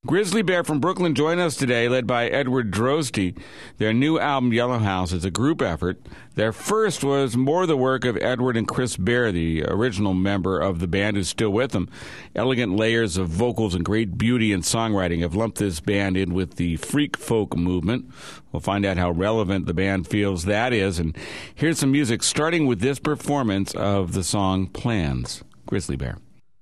Grizzly Bear from Brooklyn join us today, led by Edward Drozdy. Their new album, Yellow House, is a group effort. Their first was more the work of Edward and Chris Bear, the original member of the band who's still with them. Elegant layers of vocals and great beauty and songwriting have lumped this band in with the freak folk movement. We'll find out how relevant the band feels that is. And here's some music, starting with this performance of the song Plans. Grizzly Bear.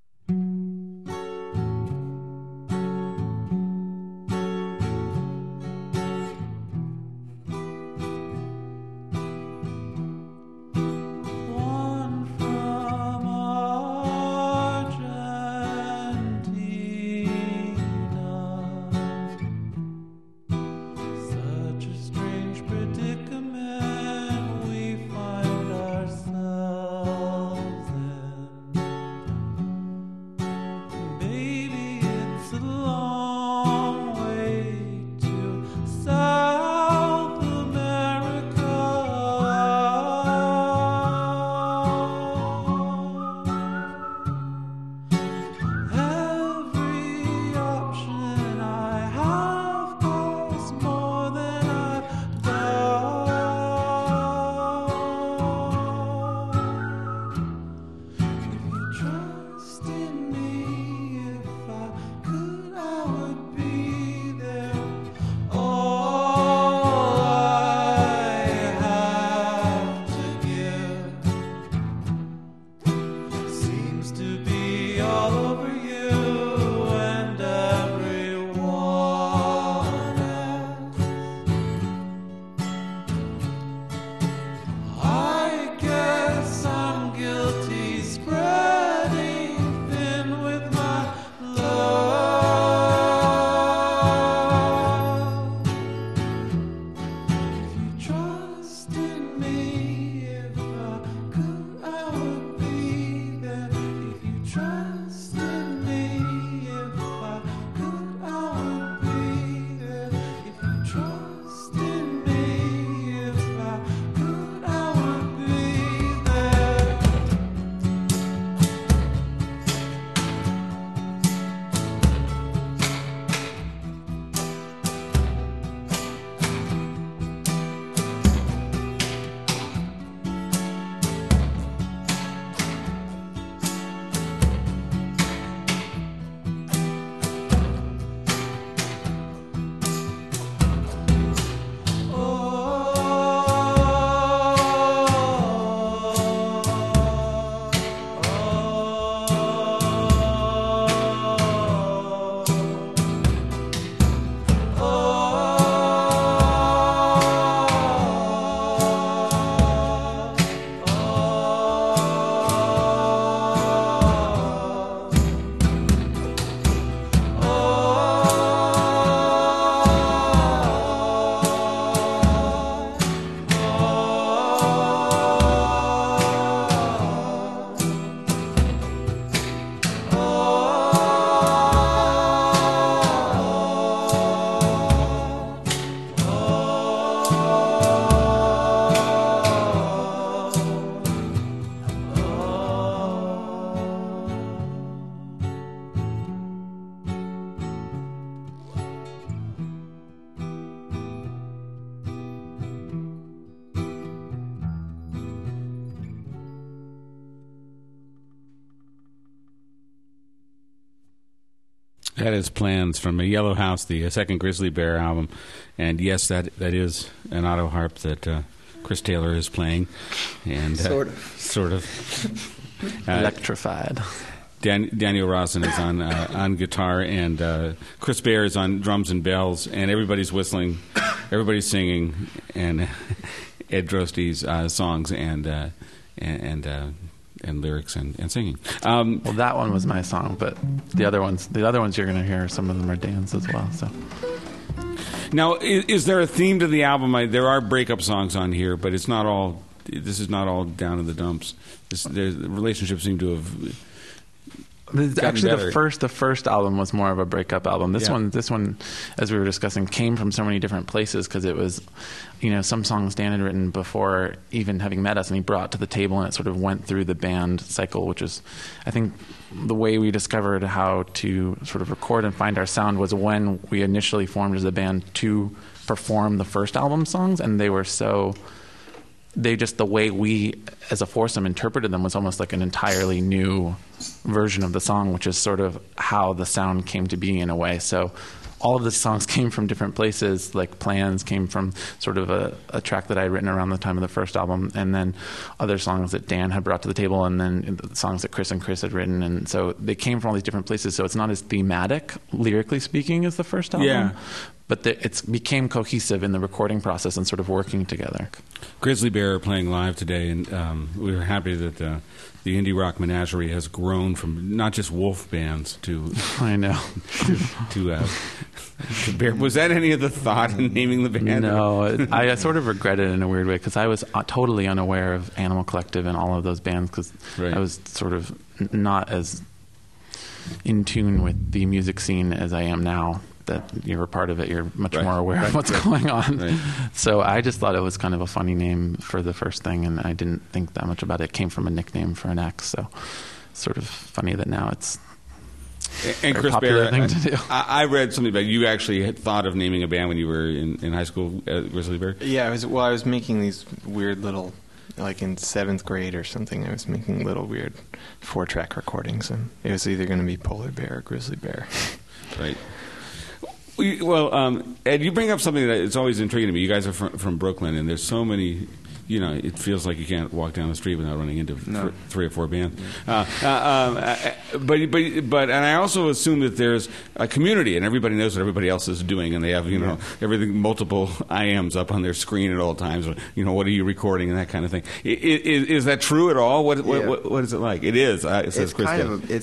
That is Plans from a Yellow House, the second Grizzly Bear album. And yes, that is an auto harp that Chris Taylor is playing. And sort of. Electrified. Daniel Rosen is on guitar, and Chris Bear is on drums and bells, and everybody's whistling, everybody's singing, and Ed Drozdy's songs and lyrics and singing. Well, that one was my song, but the other ones you're going to hear, some of them are Dan's as well. So now, is there a theme to the album? There are breakup songs on here, but it's not all. This is not all down in the dumps. The relationships seem to have Actually, better. the first album was more of a breakup album. This one, as we were discussing, came from so many different places because it was, some songs Dan had written before even having met us, and he brought to the table, and it sort of went through the band cycle, which is, I think, the way we discovered how to sort of record and find our sound was when we initially formed as a band to perform the first album songs, and the way we as a foursome interpreted them was almost like an entirely new version of the song, which is sort of how the sound came to be in a way. So all of the songs came from different places, like Plans came from sort of a track that I had written around the time of the first album, and then other songs that Dan had brought to the table, and then the songs that Chris and Chris had written. And so they came from all these different places, so it's not as thematic, lyrically speaking, as the first album. Yeah. But it became cohesive in the recording process and sort of working together. Grizzly Bear are playing live today, and we were happy that the indie rock menagerie has grown from not just wolf bands to I know to bear. Was that any of the thought in naming the band? No, I sort of regret it in a weird way because I was totally unaware of Animal Collective and all of those bands because I was sort of not as in tune with the music scene as I am now. That you're a part of it, you're much more aware of what's going on. Right. So I just thought it was kind of a funny name for the first thing, and I didn't think that much about it. It came from a nickname for an ex, so sort of funny that now it's and Chris popular Bear, thing to do. I read something about you actually had thought of naming a band when you were in high school, Grizzly Bear. Yeah, I was making these weird little, like in 7th grade or something, I was making little weird 4-track recordings, and it was either going to be Polar Bear or Grizzly Bear. Right. Well, Ed, you bring up something that is always intriguing to me. You guys are from Brooklyn, and there's so many. It feels like you can't walk down the street without running into 3 or 4 bands. But and I also assume that there's a community, and everybody knows what everybody else is doing, and they have everything, multiple IMs up on their screen at all times. What are you recording and that kind of thing. Is that true at all? What is it like? It is. It says Chris.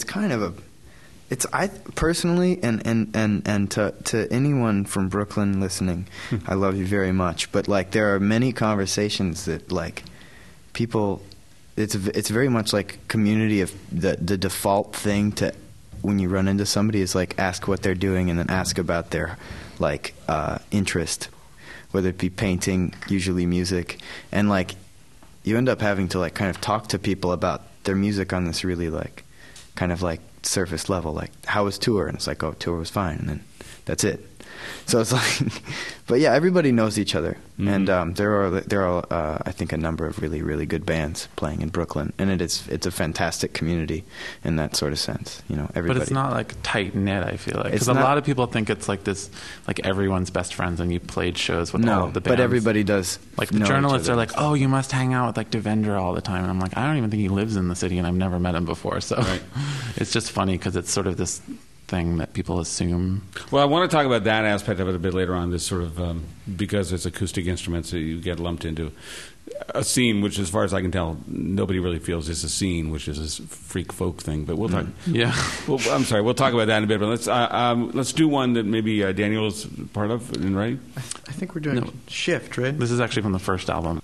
I personally, and to anyone from Brooklyn listening, I love you very much. But like, there are many conversations that like people. It's very much like community of the default thing to when you run into somebody is like ask what they're doing and then ask about their like interest, whether it be painting, usually music, and like you end up having to like kind of talk to people about their music on this really like kind of like surface level, like how was tour, and it's like, oh, tour was fine, and then that's it. So it's like, but yeah, everybody knows each other, and there are I think a number of really, really good bands playing in Brooklyn, and it's a fantastic community in that sort of sense, everybody. But it's not like tight knit. I feel like because a lot of people think it's like this, like everyone's best friends, and you played shows with all of the bands. But everybody does. Like the journalists are like, oh, you must hang out with like Devendra all the time, and I'm like, I don't even think he lives in the city, and I've never met him before. So it's just funny because it's sort of this thing that people assume. Well, I want to talk about that aspect of it a bit later on, this sort of because it's acoustic instruments, so you get lumped into a scene which, as far as I can tell, nobody really feels is a scene, which is this freak folk thing. But we'll talk. Yeah. Well, I'm sorry. We'll talk about that in a bit. But let's do one that maybe Daniel is part of, right? I think we're doing Shift, right? This is actually from the first album.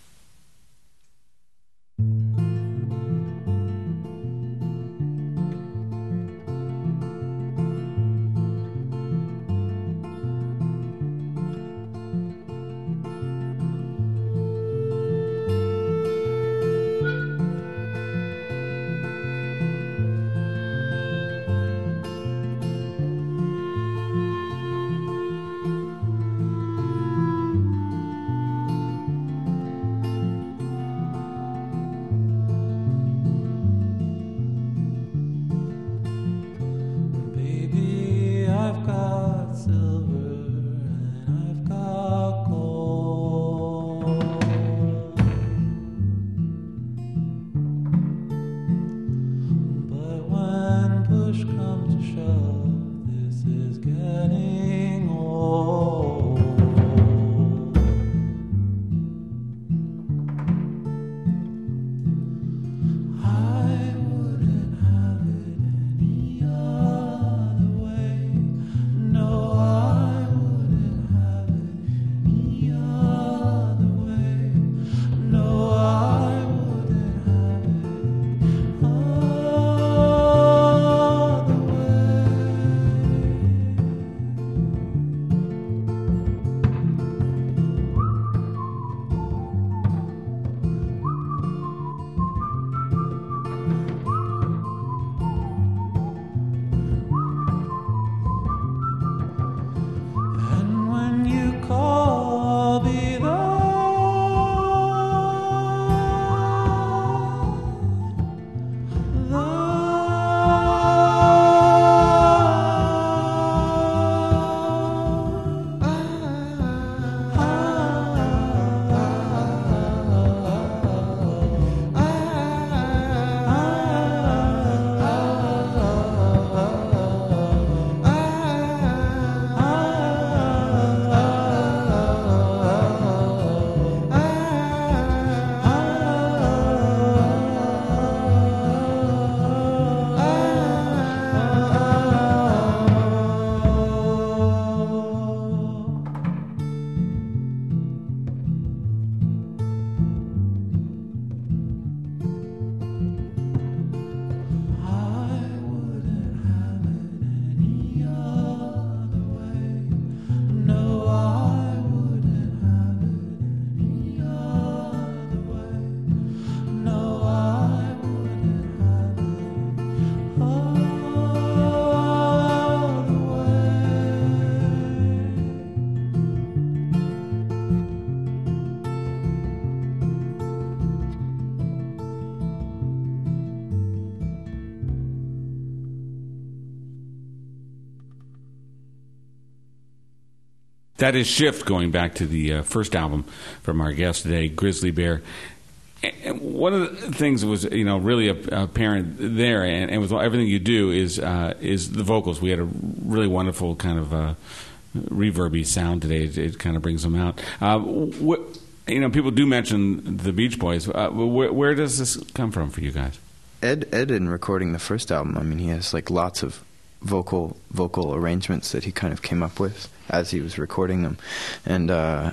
That is Shift, going back to the first album from our guest today, Grizzly Bear. And one of the things that was, really apparent there, and with everything you do, is the vocals. We had a really wonderful kind of reverby sound today. It kind of brings them out. People do mention the Beach Boys. Where does this come from for you guys? Ed, in recording the first album, I mean, he has like lots of vocal arrangements that he kind of came up with as he was recording them, and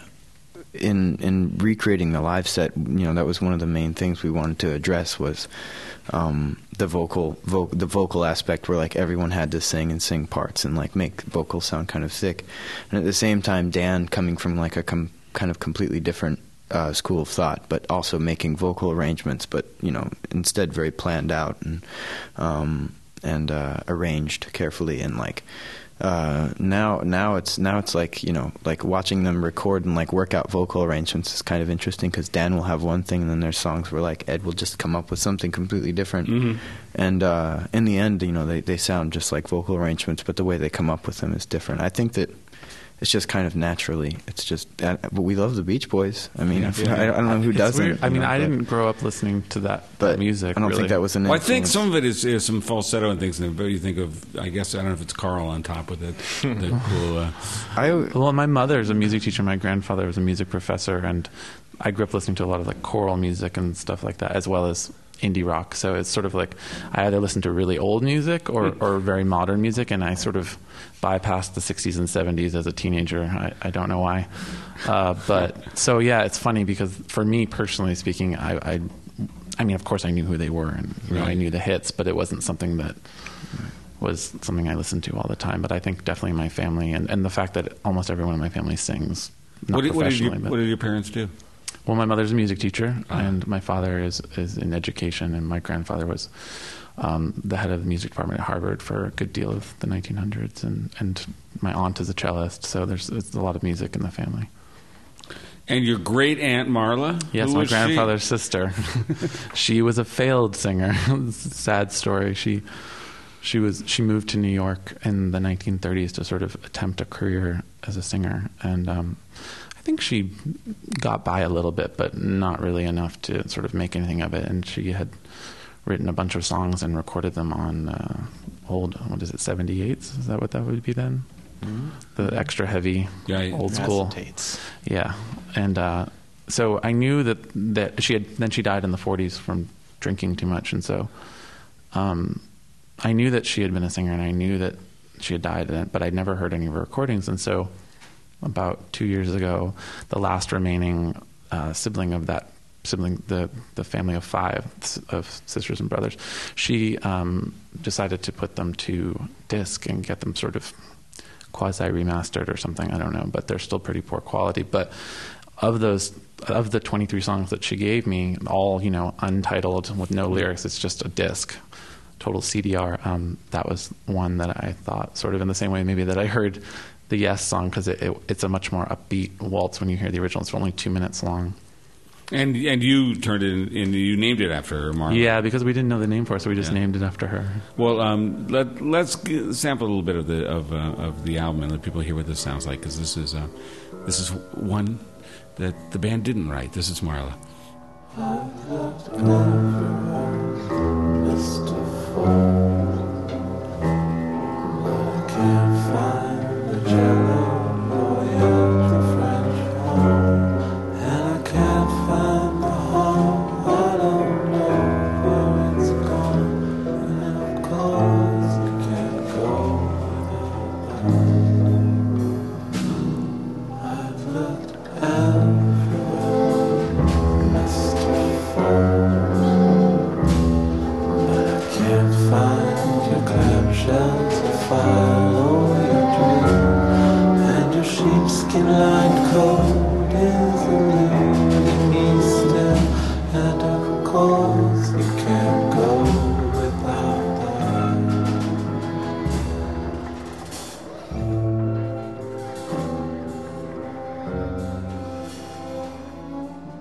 in recreating the live set, that was one of the main things we wanted to address was the vocal aspect, where like everyone had to sing parts and like make vocals sound kind of thick, and at the same time Dan coming from like a kind of completely different school of thought, but also making vocal arrangements, but instead very planned out and arranged carefully, and like now it's like like watching them record and like work out vocal arrangements is kind of interesting, because Dan will have one thing and then there's songs where like Ed will just come up with something completely different, and in the end they sound just like vocal arrangements, but the way they come up with them is different. I think that it's just kind of naturally. It's just, but we love the Beach Boys. I mean, I don't know who doesn't. Weird. I mean, I didn't grow up listening to that music. I don't think that was an influence. I think some of it is some falsetto and things. But you think of, I guess, I don't know if it's Carl on top with it. The cool. Well, my mother's a music teacher. My grandfather was a music professor, and I grew up listening to a lot of like choral music and stuff like that, as well as indie rock. So it's sort of like I either listen to really old music or very modern music, and I sort of bypassed the 60s and 70s as a teenager. I don't know why. But so, yeah, it's funny because for me personally speaking, I mean, of course I knew who they were, and I knew the hits, but it wasn't something that was something I listened to all the time. But I think definitely my family and the fact that almost everyone in my family sings, not professionally. What did your parents do? Well, my mother's a music teacher, and my father is in education, and my grandfather was the head of the music department at Harvard for a good deal of the 1900s, and my aunt is a cellist, so there's a lot of music in the family. And your great aunt Marla? Yes, my grandfather's sister. She was a failed singer. Sad story. She moved to New York in the 1930s to sort of attempt a career as a singer, and I think she got by a little bit, but not really enough to sort of make anything of it. And she had written a bunch of songs and recorded them on old, 78s? Is that what that would be then? Mm-hmm. The extra heavy, old school. Acetates. Yeah. And so I knew that she died in the 40s from drinking too much. And so I knew that she had been a singer, and I knew that she had died, but I'd never heard any of her recordings. And so about 2 years ago, the last remaining sibling of that sibling, the family of 5 of sisters and brothers, she decided to put them to disc and get them sort of quasi remastered or something. I don't know, but they're still pretty poor quality. But of the 23 songs that she gave me, all untitled with no lyrics, it's just a disc, total CDR. That was one that I thought, sort of in the same way maybe that I heard the Yes song, because it's a much more upbeat waltz when you hear the original. It's only 2 minutes long. And you turned it in, you named it after her, Marla. Yeah, because we didn't know the name for it, so we just named it after her. Well, let's sample a little bit of the album and let people hear what this sounds like, because this is one that the band didn't write. This is Marla.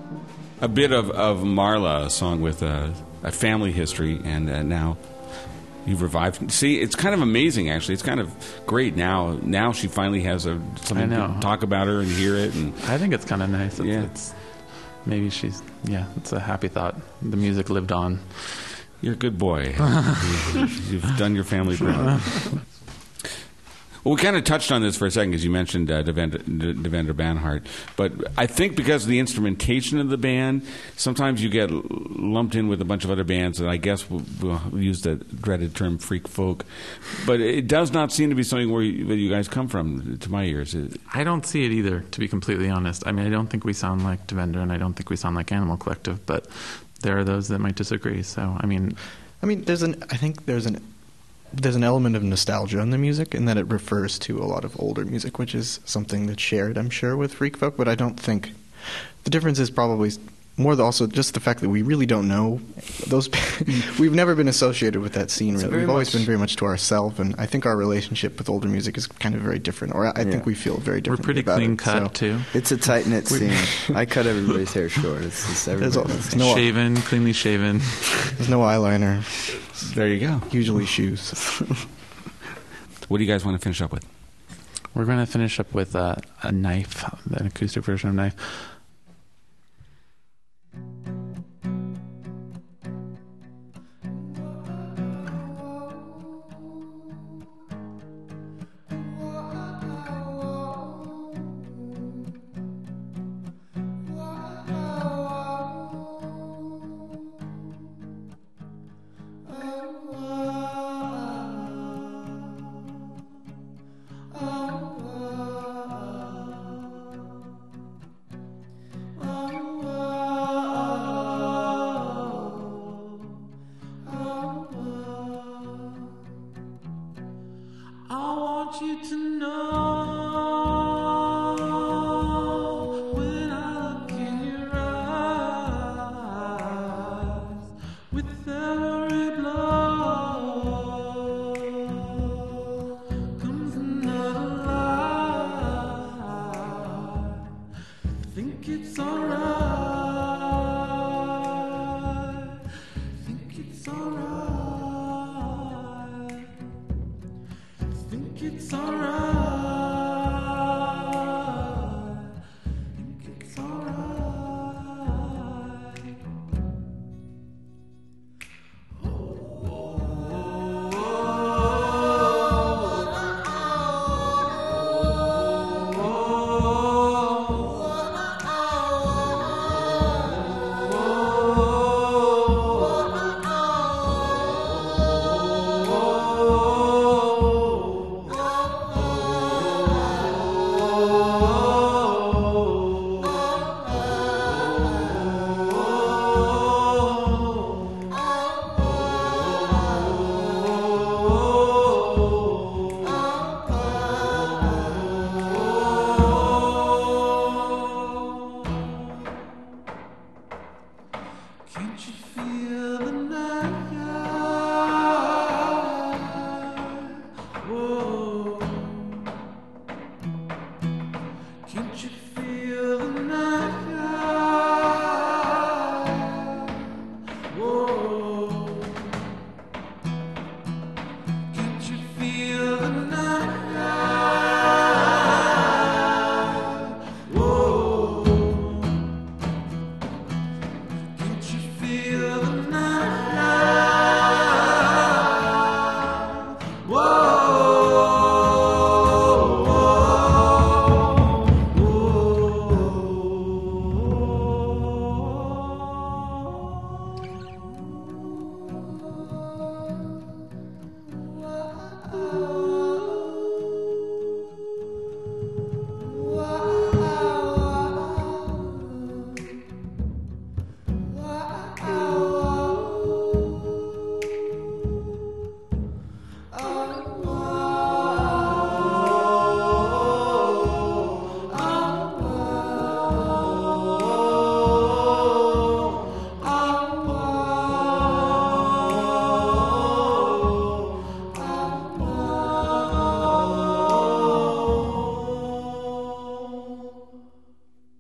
A bit of Marla, a song with a family history, and now You've revived. See, it's kind of amazing, actually. It's kind of great now. Now she finally has something to talk about her and hear it. And I think it's kind of nice. Yeah. It's maybe it's a happy thought. The music lived on. You're a good boy. You've done your family proud. Well, we kind of touched on this for a second because you mentioned Devendra Banhart. But I think because of the instrumentation of the band, sometimes you get lumped in with a bunch of other bands, and I guess we'll use the dreaded term freak folk. But it does not seem to be something where you guys come from, to my ears. I don't see it either, to be completely honest. I mean, I don't think we sound like Devendra, and I don't think we sound like Animal Collective, but there are those that might disagree. So, I mean, I think there's an element of nostalgia in the music, in that it refers to a lot of older music, which is something that's shared, I'm sure, with freak folk. But I don't think the difference is probably more also just the fact that we really don't know those. We've never been associated with that scene. Really. We've always been very much to ourselves, and I think our relationship with older music is kind of very different. Or I think we feel very different. We're pretty clean cut too. It's a tight knit scene. I cut everybody's hair short. It's there's cleanly shaven. There's no eyeliner. There you go. Usually shoes. What do you guys want to finish up with? We're going to finish up with a Knife, an acoustic version of Knife.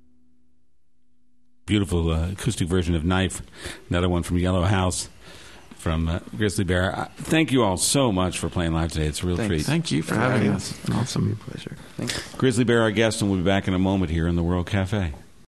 Beautiful acoustic version of Knife, another one from Yellow House. from Grizzly Bear. Thank you all so much for playing live today. It's a real treat. Thank you for having us. Awesome. Pleasure. Thanks. Grizzly Bear, our guest, and we'll be back in a moment here in the World Cafe.